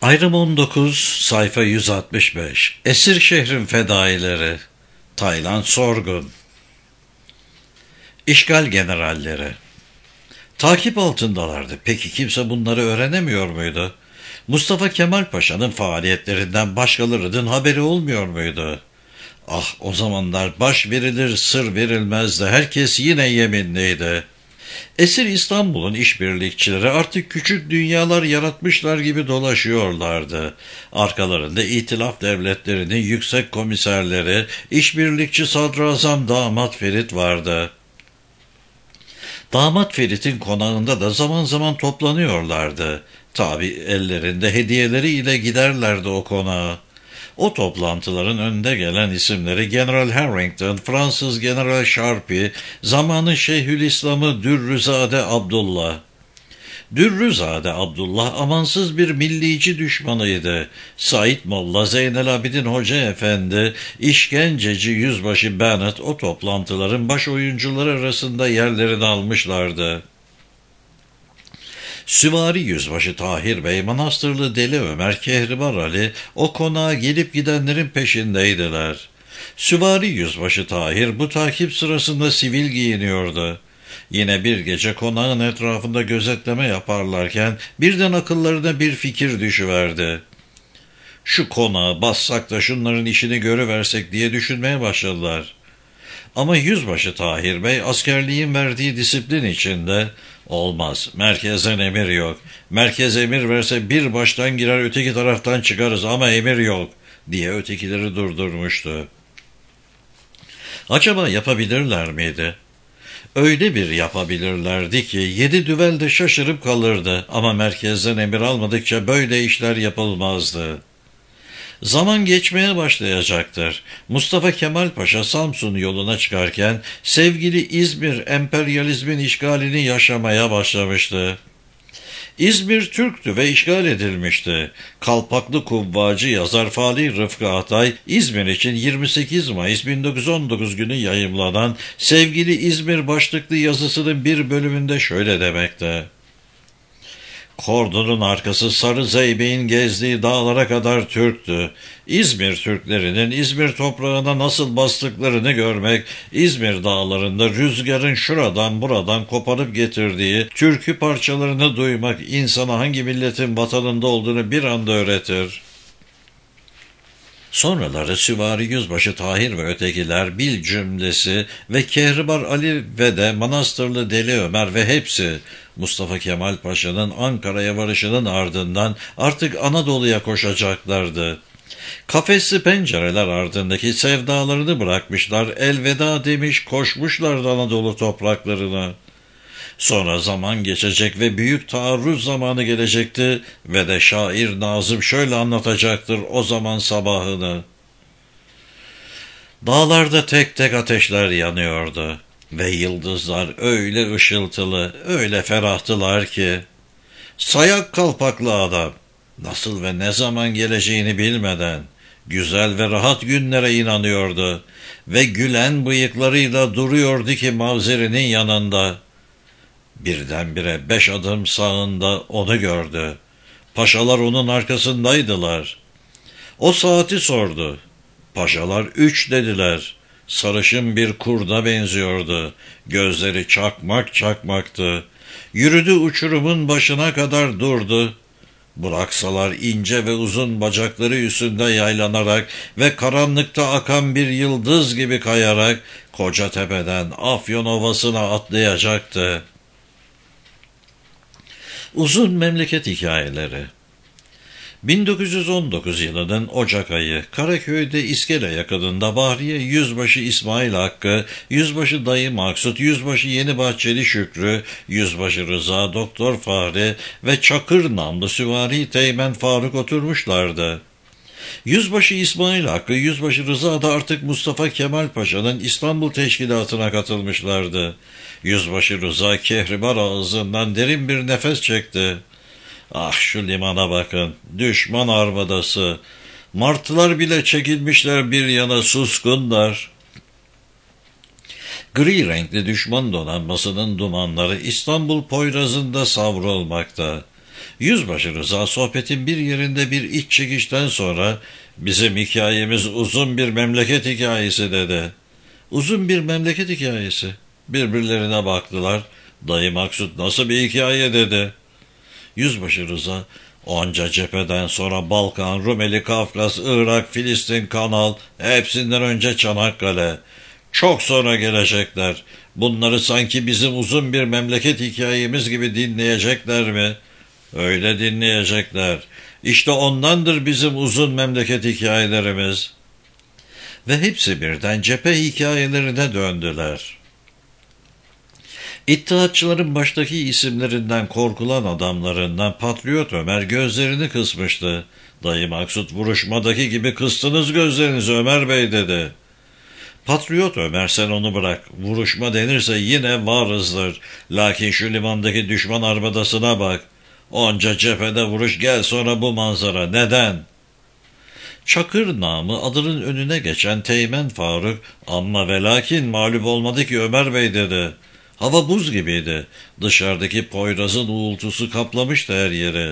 Ayrım 19, sayfa 165. Esir şehrin fedaileri. Taylan Sorgun. İşgal generalleri. Takip altındalardı. Peki kimse bunları öğrenemiyor muydu? Mustafa Kemal Paşa'nın faaliyetlerinden başkalarının haberi olmuyor muydu? Ah, o zamanlar baş verilir sır verilmezdi. Herkes yine yeminliydi. Esir İstanbul'un işbirlikçileri artık küçük dünyalar yaratmışlar gibi dolaşıyorlardı. Arkalarında İtilaf devletlerinin yüksek komiserleri, işbirlikçi Sadrazam Damat Ferit vardı. Damat Ferit'in konağında da zaman zaman toplanıyorlardı. Tabi ellerinde hediyeleriyle giderlerdi o konağa. O toplantıların önde gelen isimleri General Harrington, Fransız General Sharpie, zamanın Şeyhülislam'ı Dürrüzade Abdullah. Dürrüzade Abdullah amansız bir millici düşmanıydı. Said Molla, Zeynelabidin Hoca Efendi, işkenceci Yüzbaşı Bennett o toplantıların baş oyuncuları arasında yerlerini almışlardı. Süvari Yüzbaşı Tahir Bey, Manastırlı Deli Ömer, Kehribar Ali o konağa gelip gidenlerin peşindeydiler. Süvari Yüzbaşı Tahir bu takip sırasında sivil giyiniyordu. Yine bir gece konağın etrafında gözetleme yaparlarken birden akıllarına bir fikir düşüverdi. Şu konağı bassak da şunların işini görüversek diye düşünmeye başladılar. Ama Yüzbaşı Tahir Bey askerliğin verdiği disiplin içinde olmaz, merkezden emir yok. Merkez emir verse bir baştan girer öteki taraftan çıkarız ama emir yok diye ötekileri durdurmuştu. Acaba yapabilirler miydi? Öyle bir yapabilirlerdi ki 7 düvel de şaşırıp kalırdı ama merkezden emir almadıkça böyle işler yapılmazdı. Zaman geçmeye başlayacaktır. Mustafa Kemal Paşa Samsun yoluna çıkarken sevgili İzmir emperyalizmin işgalini yaşamaya başlamıştı. İzmir Türktü ve işgal edilmişti. Kalpaklı Kubbacı yazar Fali Rıfkı Atay, İzmir için 28 Mayıs 1919 günü yayımlanan Sevgili İzmir başlıklı yazısının bir bölümünde şöyle demekte: Kordonun arkası Sarı Zeybe'in gezdiği dağlara kadar Türktü. İzmir Türklerinin İzmir toprağına nasıl bastıklarını görmek, İzmir dağlarında rüzgarın şuradan buradan koparıp getirdiği türkü parçalarını duymak insana hangi milletin vatanında olduğunu bir anda öğretir. Sonraları Süvari Yüzbaşı Tahir ve ötekiler Bil cümlesi ve Kehribar Ali ve de Manastırlı Deli Ömer ve hepsi Mustafa Kemal Paşa'nın Ankara'ya varışının ardından artık Anadolu'ya koşacaklardı. Kafesli pencereler ardındaki sevdalarını bırakmışlar, elveda demiş koşmuşlardı Anadolu topraklarına. Sonra zaman geçecek ve büyük taarruz zamanı gelecekti ve de şair Nazım şöyle anlatacaktır o zaman sabahını. Dağlarda tek tek ateşler yanıyordu ve yıldızlar öyle ışıltılı, öyle ferahtılar ki sayak kalpaklı adam nasıl ve ne zaman geleceğini bilmeden güzel ve rahat günlere inanıyordu ve gülen bıyıklarıyla duruyordu ki mavzerinin yanında. Birdenbire 5 adım sağında onu gördü. Paşalar onun arkasındaydılar. O saati sordu. Paşalar 3 dediler. Sarışın bir kurda benziyordu. Gözleri çakmak çakmaktı. Yürüdü uçurumun başına kadar durdu. Bıraksalar ince ve uzun bacakları üstünde yaylanarak ve karanlıkta akan bir yıldız gibi kayarak Kocatepe'den Afyon Ovası'na atlayacaktı. Uzun memleket hikayeleri. 1919 yılının Ocak ayı Karaköy'de İskele yakınında Bahriye Yüzbaşı İsmail Hakkı, Yüzbaşı Dayı Maksut, Yüzbaşı Yeni Bahçeli Şükrü, Yüzbaşı Rıza, Doktor Fahri ve Çakır namlı Süvari Teğmen Faruk oturmuşlardı. Yüzbaşı İsmail Hakkı, Yüzbaşı Rıza da artık Mustafa Kemal Paşa'nın İstanbul Teşkilatı'na katılmışlardı. Yüzbaşı Rıza Kehribar ağzından derin bir nefes çekti. Ah şu limana bakın, düşman armadası. Martılar bile çekilmişler bir yana suskunlar. Gri renkli düşman donanmasının dumanları İstanbul Poyrazı'nda savrulmakta. Yüzbaşı Rıza sohbetin bir yerinde bir iç çekişten sonra bizim hikayemiz uzun bir memleket hikayesi dedi. Uzun bir memleket hikayesi. Birbirlerine baktılar. Dayı Maksut nasıl bir hikaye dedi. Yüzbaşı Rıza onca cepheden sonra Balkan, Rumeli, Kafkas, Irak, Filistin, Kanal, hepsinden önce Çanakkale. Çok sonra gelecekler. Bunları sanki bizim uzun bir memleket hikayemiz gibi dinleyecekler mi? Öyle dinleyecekler. İşte ondandır bizim uzun memleket hikayelerimiz. Ve hepsi birden cephe hikayelerine döndüler. İttihatçıların baştaki isimlerinden korkulan adamlarından Patriot Ömer gözlerini kısmıştı. Dayı Maksut vuruşmadaki gibi kıstınız gözlerinizi Ömer Bey dedi. Patriot Ömer sen onu bırak. Vuruşma denirse yine varızdır. Lakin şu limandaki düşman armadasına bak. Onca cephede vuruş gel sonra bu manzara. Neden? Çakır namı adının önüne geçen Teğmen Faruk amma ve lakin mağlup olmadı ki Ömer Bey dedi. Hava buz gibiydi. Dışarıdaki Poyraz'ın uğultusu kaplamıştı her yeri.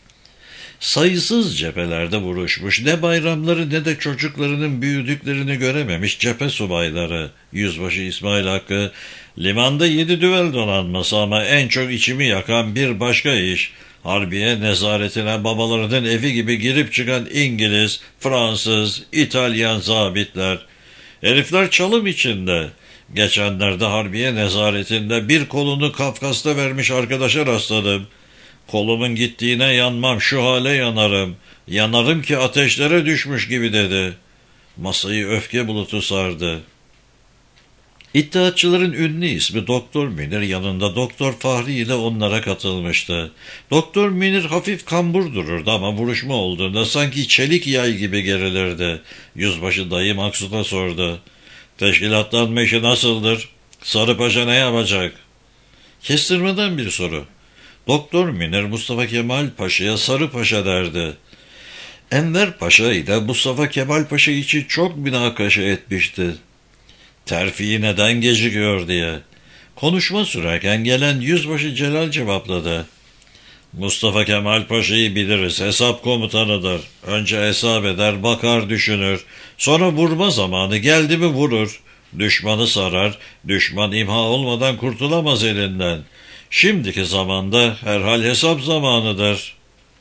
Sayısız cephelerde vuruşmuş, ne bayramları ne de çocuklarının büyüdüklerini görememiş cephe subayları. Yüzbaşı İsmail Hakkı, limanda 7 düvel donanması ama en çok içimi yakan bir başka iş. Harbiye nezaretine babalarının evi gibi girip çıkan İngiliz, Fransız, İtalyan zabitler. Herifler çalım içinde. Geçenlerde Harbiye nezaretinde bir kolunu Kafkas'ta vermiş arkadaşa rastladım. Kolumun gittiğine yanmam, şu hale yanarım. Yanarım ki ateşlere düşmüş gibi dedi. Masayı öfke bulutu sardı. İttihatçıların ünlü ismi Doktor Münir yanında Doktor Fahri ile onlara katılmıştı. Doktor Münir hafif kambur dururdu ama vuruşma olduğunda sanki çelik yay gibi gerilirdi. Yüzbaşı dayı Maksut'a sordu. Teşkilatlanma işi nasıldır? Sarı Paşa ne yapacak? Kestirmeden bir soru. Doktor Münir Mustafa Kemal Paşa'ya Sarı Paşa derdi. Enver Paşa ile Mustafa Kemal Paşa için çok münakaşa etmişti. Terfi neden gecikiyor diye. Konuşma sürerken gelen Yüzbaşı Celal cevapladı. Mustafa Kemal Paşa'yı biliriz, hesap komutanıdır. Önce hesap eder, bakar, düşünür. Sonra vurma zamanı geldi mi vurur. Düşmanı sarar, düşman imha olmadan kurtulamaz elinden. Şimdiki zamanda herhal hesap zamanıdır.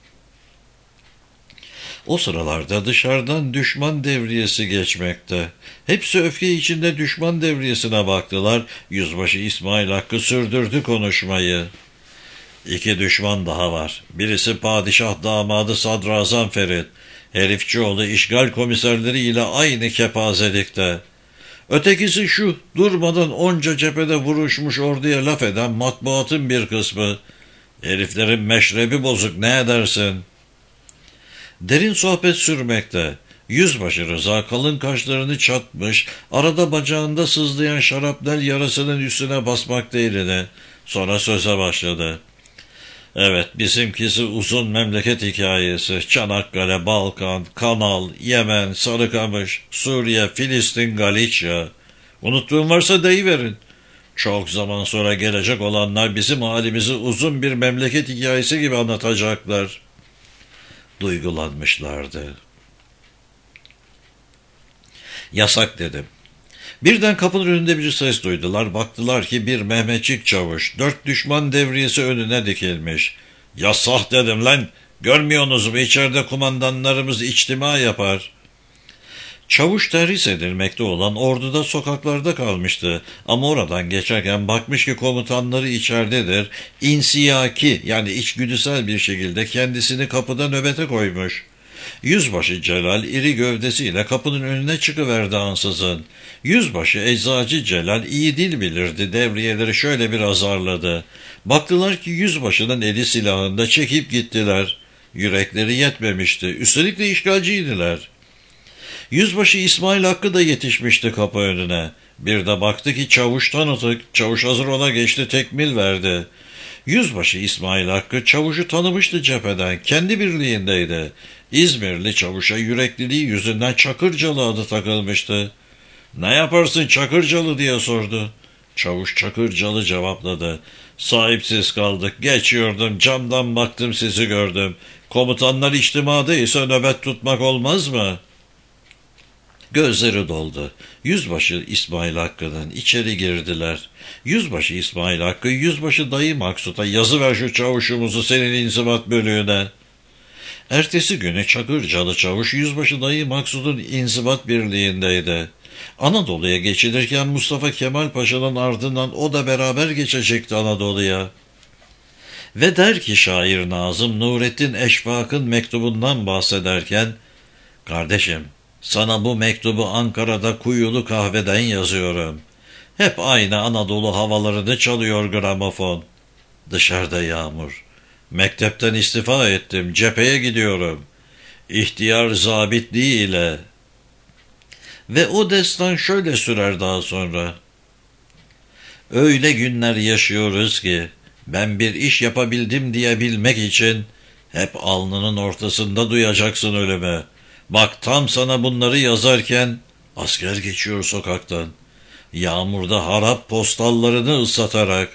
O sıralarda dışarıdan düşman devriyesi geçmekte. Hepsi öfke içinde düşman devriyesine baktılar. Yüzbaşı İsmail Hakkı sürdürdü konuşmayı. 2 düşman daha var. Birisi padişah damadı Sadrazam Ferit. Herifçioğlu işgal komiserleri ile aynı kepazelikte. Ötekisi şu, durmadan onca cephede vuruşmuş orduya laf eden matbuatın bir kısmı. Heriflerin meşrebi bozuk, ne edersin? Derin sohbet sürmekte. Yüzbaşı Rıza kalın kaşlarını çatmış, arada bacağında sızlayan şarapnel yarasının üstüne basmakta eline. Sonra söze başladı. Evet, bizimkisi uzun memleket hikayesi. Çanakkale, Balkan, Kanal, Yemen, Sarıkamış, Suriye, Filistin, Galicia. Unuttuğum varsa deyiverin. Çok zaman sonra gelecek olanlar bizim halimizi uzun bir memleket hikayesi gibi anlatacaklar. Duygulanmışlardı. Yasak dedim. Birden kapının önünde bir ses duydular. Baktılar ki bir Mehmetçik çavuş 4 düşman devriyesi önüne dikilmiş. Yasak dedim lan. Görmüyorsunuz mu? İçeride kumandanlarımız içtima yapar. Çavuş terhis edilmekte olan orduda sokaklarda kalmıştı. Ama oradan geçerken bakmış ki komutanları içeridedir. İnsiyaki yani içgüdüsel bir şekilde kendisini kapıda nöbete koymuş. Yüzbaşı Celal iri gövdesiyle kapının önüne çıkıverdi ansızın. Yüzbaşı Eczacı Celal iyi dil bilirdi, devriyeleri şöyle bir azarladı. Baktılar ki yüzbaşının eli silahında, çekip gittiler. Yürekleri yetmemişti, üstelik de işgalciydiler. Yüzbaşı İsmail Hakkı da yetişmişti kapı önüne. Bir de baktı ki çavuş tanıdık, çavuş hazır ona geçti, tekmil verdi. Yüzbaşı İsmail Hakkı çavuşu tanımıştı cepheden, kendi birliğindeydi. İzmirli çavuşa yürekliliği yüzünden Çakırcalı adı takılmıştı. Ne yaparsın Çakırcalı diye sordu. Çavuş Çakırcalı cevapladı. Sahipsiz kaldık. Geçiyordum, camdan baktım, sizi gördüm. Komutanlar içtimadaysa nöbet tutmak olmaz mı? Gözleri doldu. Yüzbaşı İsmail Hakkı'nın içeri girdiler. Yüzbaşı İsmail Hakkı, yüzbaşı dayı Maksut'a yazıver şu çavuşumuzu senin inzibat bölüğüne. Ertesi günü Çakırcalı çavuş yüzbaşı dayı Maksut'un inzibat birliğindeydi. Anadolu'ya geçilirken Mustafa Kemal Paşa'nın ardından o da beraber geçecekti Anadolu'ya. Ve der ki şair Nazım Nurettin Eşfak'ın mektubundan bahsederken, "Kardeşim, sana bu mektubu Ankara'da kuyulu kahveden yazıyorum. Hep aynı Anadolu havalarını çalıyor gramofon. Dışarıda yağmur. Mektepten istifa ettim, cepheye gidiyorum. İhtiyar zabitliğiyle." Ve o destan şöyle sürer daha sonra. Öyle günler yaşıyoruz ki ben bir iş yapabildim diyebilmek için hep alnının ortasında duyacaksın ölümü. Bak tam sana bunları yazarken asker geçiyor sokaktan. Yağmurda harap postallarını ıslatarak.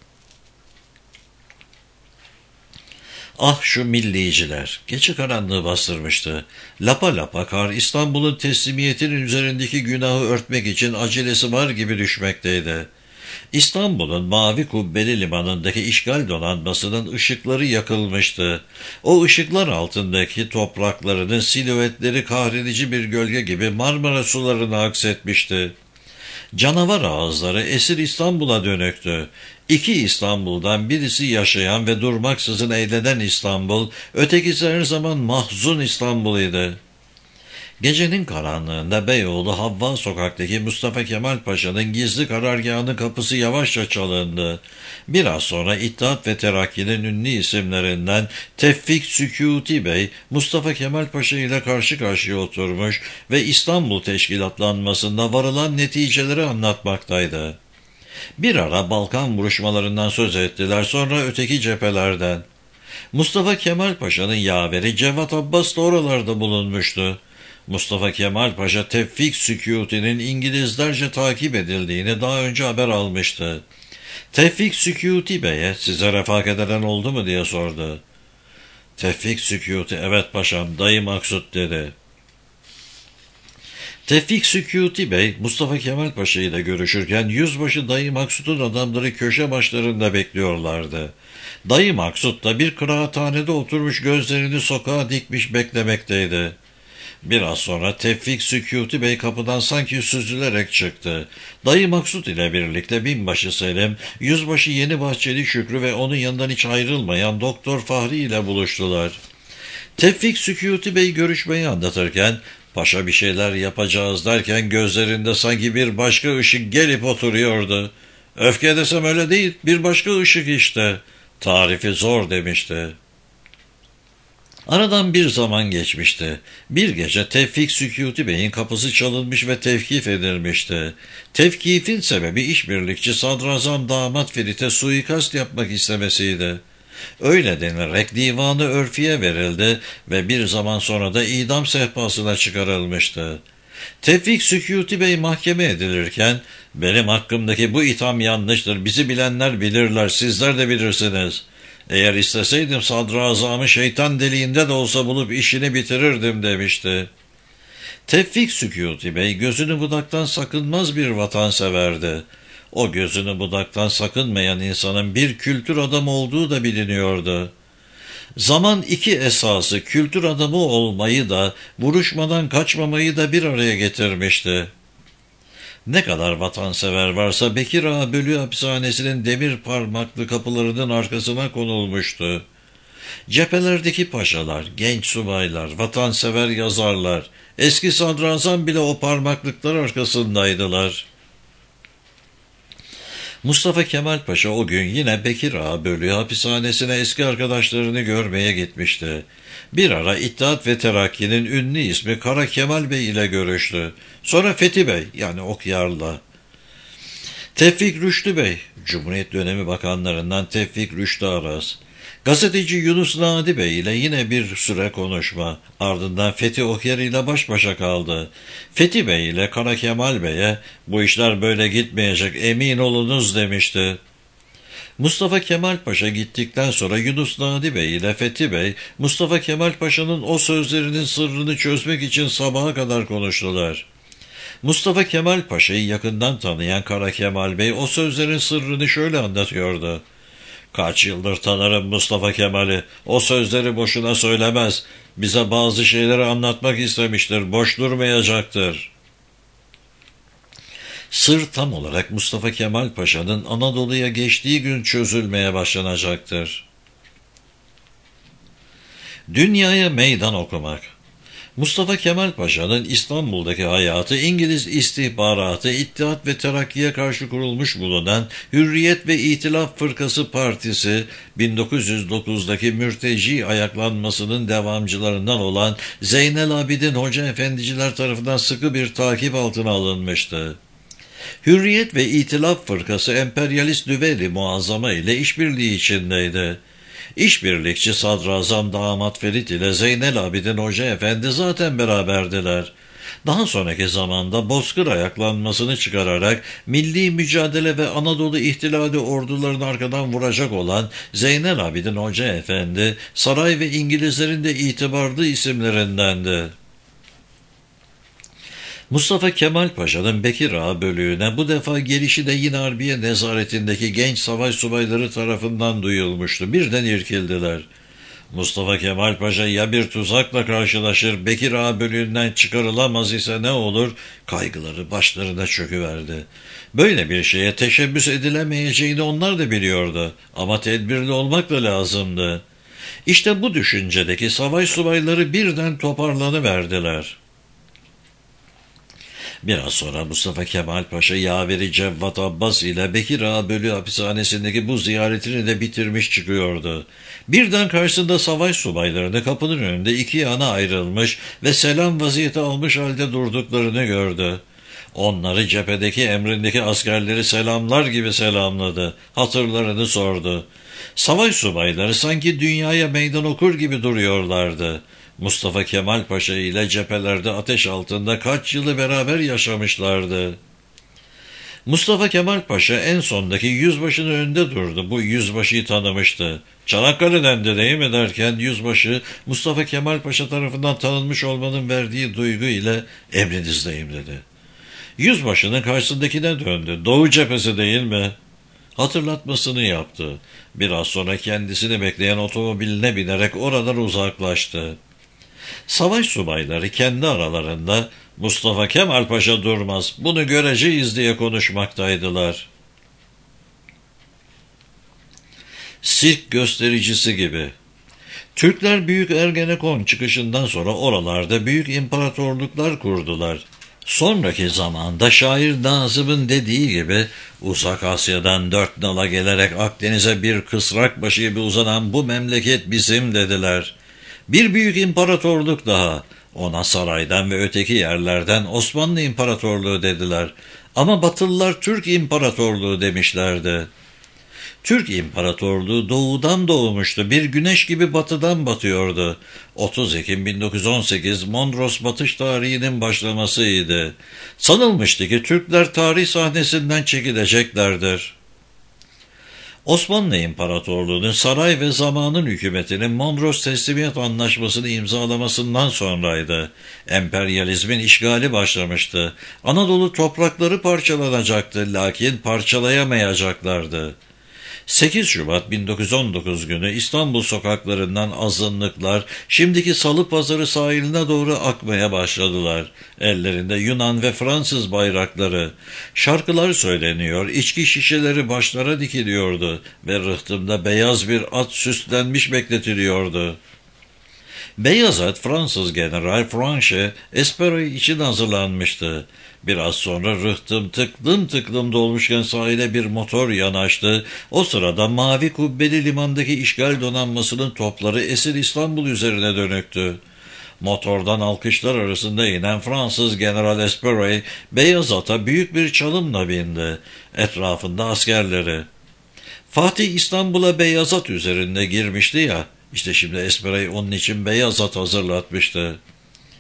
Ah şu milliciler! Gece karanlığı bastırmıştı. Lapa lapa kar İstanbul'un teslimiyetinin üzerindeki günahı örtmek için acelesi var gibi düşmekteydi. İstanbul'un mavi kubbeli limanındaki işgal donanmasının ışıkları yakılmıştı. O ışıklar altındaki topraklarının silüetleri kahredici bir gölge gibi Marmara sularına aksetmişti. Canavar ağızları esir İstanbul'a dönüktü. İki İstanbul'dan birisi yaşayan ve durmaksızın eğlenen İstanbul, ötekisi her zaman mahzun İstanbul'ydı. Gecenin karanlığında Beyoğlu Havva sokaktaki Mustafa Kemal Paşa'nın gizli karargahının kapısı yavaşça çalındı. Biraz sonra İttihat ve Terakki'nin ünlü isimlerinden Tevfik Sükûti Bey, Mustafa Kemal Paşa ile karşı karşıya oturmuş ve İstanbul teşkilatlanmasında varılan neticeleri anlatmaktaydı. Bir ara Balkan vuruşmalarından söz ettiler, sonra öteki cephelerden. Mustafa Kemal Paşa'nın yaveri Cevat Abbas da oralarda bulunmuştu. Mustafa Kemal Paşa Tevfik Sükûti'nin İngilizlerce takip edildiğini daha önce haber almıştı. Tevfik Sükûti Bey'e "Size refak edilen oldu mu?" diye sordu. Tevfik Sükûti "Evet paşam, dayı Maksut" dedi. Tevfik Sükûti Bey Mustafa Kemal Paşa ile görüşürken yüzbaşı dayı Maksut'un adamları köşe başlarında bekliyorlardı. Dayı Maksut da bir kıraathanede oturmuş gözlerini sokağa dikmiş beklemekteydi. Biraz sonra Tevfik Sükûti Bey kapıdan sanki süzülerek çıktı. Dayı Maksut ile birlikte binbaşı Selim, yüzbaşı Yeni Bahçeli Şükrü ve onun yanından hiç ayrılmayan Doktor Fahri ile buluştular. Tevfik Sükûti Bey görüşmeyi anlatırken, "Paşa bir şeyler yapacağız" derken gözlerinde sanki bir başka ışık gelip oturuyordu. "Öfke desem öyle değil, bir başka ışık işte. Tarifi zor" demişti. Aradan bir zaman geçmişti. Bir gece Tevfik Sükûti Bey'in kapısı çalınmış ve tevkif edilmişti. Tevkifin sebebi işbirlikçi Sadrazam Damat Ferit'e suikast yapmak istemesiydi. Öyle denilerek divanı örfiye verildi ve bir zaman sonra da idam sehpasına çıkarılmıştı. Tevfik Sükûti Bey mahkeme edilirken, "Benim hakkımdaki bu itham yanlıştır, bizi bilenler bilirler, sizler de bilirsiniz. Eğer isteseydim sadrazamı şeytan deliğinde de olsa bulup işini bitirirdim" demişti. Tevfik Sükûti Bey gözünü budaktan sakınmaz bir vatanseverdi. O gözünü budaktan sakınmayan insanın bir kültür adamı olduğu da biliniyordu. Zaman iki esası kültür adamı olmayı da vuruşmadan kaçmamayı da bir araya getirmişti. Ne kadar vatansever varsa Bekir Ağa Bölüğü hapishanesinin demir parmaklı kapılarının arkasına konulmuştu. Cephelerdeki paşalar, genç subaylar, vatansever yazarlar, eski sadrazam bile o parmaklıklar arkasındaydılar. Mustafa Kemal Paşa o gün yine Bekir Ağa Bölüğü hapishanesine eski arkadaşlarını görmeye gitmişti. Bir ara İttihat ve Terakki'nin ünlü ismi Kara Kemal Bey ile görüştü. Sonra Fethi Bey yani Okyar'la. Tevfik Rüştü Bey, Cumhuriyet dönemi bakanlarından Tevfik Rüştü Aras. Gazeteci Yunus Nadi Bey ile yine bir süre konuşma. Ardından Fethi Okyar ile baş başa kaldı. Fethi Bey ile Kara Kemal Bey'e "Bu işler böyle gitmeyecek, emin olunuz" demişti. Mustafa Kemal Paşa gittikten sonra Yunus Nadi Bey ile Fethi Bey, Mustafa Kemal Paşa'nın o sözlerinin sırrını çözmek için sabaha kadar konuştular. Mustafa Kemal Paşa'yı yakından tanıyan Kara Kemal Bey o sözlerin sırrını şöyle anlatıyordu. Kaç yıldır tanırım Mustafa Kemal'i. O sözleri boşuna söylemez. Bize bazı şeyleri anlatmak istemiştir. Boş durmayacaktır. Sır tam olarak Mustafa Kemal Paşa'nın Anadolu'ya geçtiği gün çözülmeye başlanacaktır. Dünyaya meydan okumak. Mustafa Kemal Paşa'nın İstanbul'daki hayatı İngiliz istihbaratı, İttihat ve Terakki'ye karşı kurulmuş bulunan Hürriyet ve İtilaf Fırkası Partisi, 1909'daki mürteci ayaklanmasının devamcılarından olan Zeynel Abidin Hoca Efendiciler tarafından sıkı bir takip altına alınmıştı. Hürriyet ve İtilaf Fırkası emperyalist Lübeli Muazzama ile işbirliği içindeydi. İşbirlikçi Sadrazam Damat Ferit ile Zeynel Abidin Hoca Efendi zaten beraberdiler. Daha sonraki zamanda Bozkır ayaklanmasını çıkararak milli mücadele ve Anadolu ihtilali ordularını arkadan vuracak olan Zeynel Abidin Hoca Efendi, saray ve İngilizlerin de itibarlı isimlerindendi. Mustafa Kemal Paşa'nın Bekir Ağa bölüğüne bu defa gelişi de yine Harbiye nezaretindeki genç savaş subayları tarafından duyulmuştu. Birden irkildiler. Mustafa Kemal Paşa ya bir tuzakla karşılaşır, Bekir Ağa bölüğünden çıkarılamaz ise ne olur, kaygıları başlarına çöküverdi. Böyle bir şeye teşebbüs edilemeyeceğini onlar da biliyordu ama tedbirli olmak da lazımdı. İşte bu düşüncedeki savaş subayları birden toparlanıverdiler. Biraz sonra Mustafa Kemal Paşa yaveri Cevvat Abbas ile Bekir Ağa Bölüğü hapishanesindeki bu ziyaretini de bitirmiş çıkıyordu. Birden karşısında savaş subaylarını kapının önünde iki yana ayrılmış ve selam vaziyeti almış halde durduklarını gördü. Onları cephedeki emrindeki askerleri selamlar gibi selamladı. Hatırlarını sordu. Savaş subayları sanki dünyaya meydan okur gibi duruyorlardı. Mustafa Kemal Paşa ile cephelerde ateş altında kaç yılı beraber yaşamışlardı. Mustafa Kemal Paşa en sondaki yüzbaşının önünde durdu. Bu yüzbaşıyı tanımıştı. Çanakkale'den de değil mi derken yüzbaşı Mustafa Kemal Paşa tarafından tanınmış olmanın verdiği duygu ile emrinizdeyim dedi. Yüzbaşının karşısındakine döndü. Doğu cephesi değil mi? Hatırlatmasını yaptı. Biraz sonra kendisini bekleyen otomobiline binerek oradan uzaklaştı. Savaş subayları kendi aralarında Mustafa Kemal Paşa durmaz, bunu göreceğiz diye konuşmaktaydılar. Sirk göstericisi gibi. Türkler Büyük Ergenekon çıkışından sonra oralarda büyük imparatorluklar kurdular. Sonraki zamanda şair Nazım'ın dediği gibi Uzak Asya'dan 4 nala gelerek Akdeniz'e bir kısrak başı gibi uzanan bu memleket bizim dediler. Bir büyük imparatorluk daha. Ona saraydan ve öteki yerlerden Osmanlı İmparatorluğu dediler. Ama Batılılar Türk İmparatorluğu demişlerdi. Türk İmparatorluğu doğudan doğmuştu. Bir güneş gibi batıdan batıyordu. 30 Ekim 1918 Mondros batış tarihinin başlamasıydı. Sanılmıştı ki Türkler tarih sahnesinden çekileceklerdir. Osmanlı İmparatorluğu'nun saray ve zamanın hükümetinin Mondros Teslimiyet Anlaşması'nı imzalamasından sonraydı. Emperyalizmin işgali başlamıştı. Anadolu toprakları parçalanacaktı, lakin parçalayamayacaklardı. 8 Şubat 1919 günü İstanbul sokaklarından azınlıklar şimdiki Salıpazarı sahiline doğru akmaya başladılar. Ellerinde Yunan ve Fransız bayrakları. Şarkılar söyleniyor, içki şişeleri başlara dikiliyordu ve rıhtımda beyaz bir at süslenmiş bekletiliyordu. Beyaz at Fransız General Franchet Esperoy için hazırlanmıştı. Biraz sonra rıhtım tıklım dolmuşken sahile bir motor yanaştı. O sırada mavi kubbeli limandaki işgal donanmasının topları esir İstanbul üzerine dönüktü. Motordan alkışlar arasında inen Fransız General Esperoy beyaz ata büyük bir çalımla bindi. Etrafında askerleri. Fatih İstanbul'a beyaz at üzerinde girmişti ya, işte şimdi Esperoy onun için beyaz at hazırlatmıştı.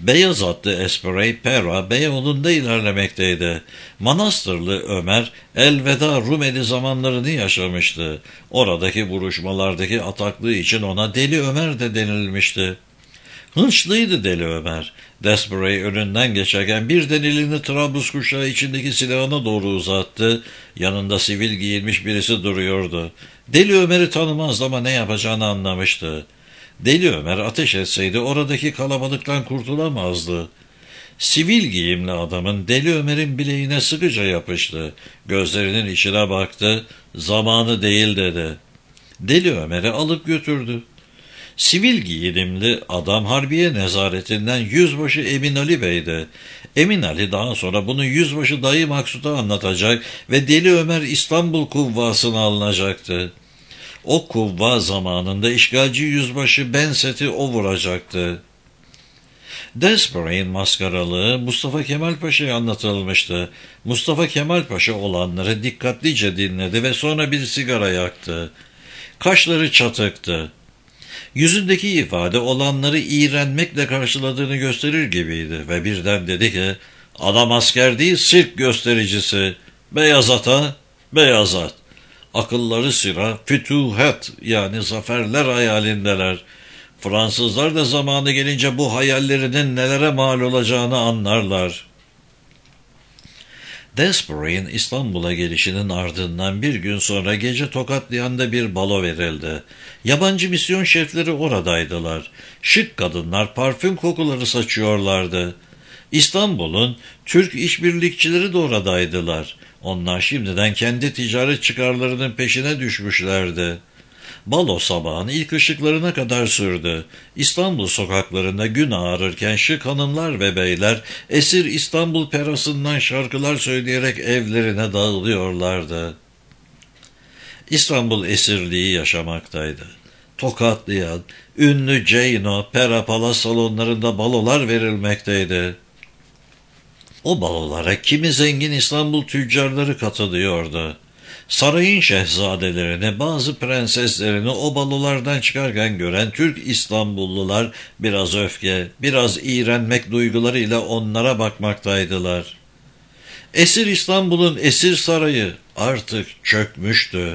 Beyaz atlı Esperey Pera Beyoğlu'nda ilerlemekteydi. Manastırlı Ömer elveda Rumeli zamanlarını yaşamıştı. Oradaki vuruşmalardaki ataklığı için ona Deli Ömer de denilmişti. Hınçlıydı Deli Ömer. Desperey önünden geçerken birden elini Trablus kuşağı içindeki silahına doğru uzattı. Yanında sivil giyinmiş birisi duruyordu. Deli Ömer'i tanımazdı ama ne yapacağını anlamıştı. Deli Ömer ateş etseydi oradaki kalabalıktan kurtulamazdı. Sivil giyimli adamın Deli Ömer'in bileğine sıkıca yapıştı. Gözlerinin içine baktı. Zamanı değil dedi. Deli Ömer'i alıp götürdü. Sivil giyinimli adam Harbiye Nezaretinden Yüzbaşı Emin Ali Bey'di. Emin Ali daha sonra bunu Yüzbaşı Dayı Maksut'a anlatacak ve Deli Ömer İstanbul kuvvasına alınacaktı. O kuvva zamanında işgalci yüzbaşı Benset'i o vuracaktı. Desperey'in maskaralığı Mustafa Kemal Paşa'ya anlatılmıştı. Mustafa Kemal Paşa olanları dikkatlice dinledi ve sonra bir sigara yaktı. Kaşları çatıktı. Yüzündeki ifade olanları iğrenmekle karşıladığını gösterir gibiydi ve birden dedi ki, "Adam asker değil, sirk göstericisi. Beyaz ata, beyaz at. Akılları sıra fütuhat yani zaferler hayalindeler. Fransızlar da zamanı gelince bu hayallerinin nelere mal olacağını anlarlar." Desperey'in İstanbul'a gelişinin ardından bir gün sonra gece Tokatlıyan'da bir balo verildi. Yabancı misyon şefleri oradaydılar. Şık kadınlar parfüm kokuları saçıyorlardı. İstanbul'un Türk işbirlikçileri de oradaydılar. Onlar şimdiden kendi ticaret çıkarlarının peşine düşmüşlerdi. Balo sabahın ilk ışıklarına kadar sürdü. İstanbul sokaklarında gün ağarırken şık hanımlar ve beyler esir İstanbul perasından şarkılar söyleyerek evlerine dağılıyorlardı. İstanbul esirliği yaşamaktaydı. Tokatlıyan, ünlü Ceyno, Pera Palas salonlarında balolar verilmekteydi. O balolara kimi zengin İstanbul tüccarları katılıyordu. Sarayın şehzadelerini, bazı prenseslerini o balolardan çıkarken gören Türk İstanbullular biraz öfke, biraz iğrenmek duygularıyla onlara bakmaktaydılar. Esir İstanbul'un esir sarayı artık çökmüştü.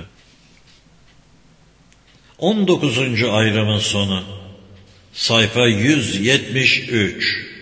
19. ayrımın sonu. Sayfa 173.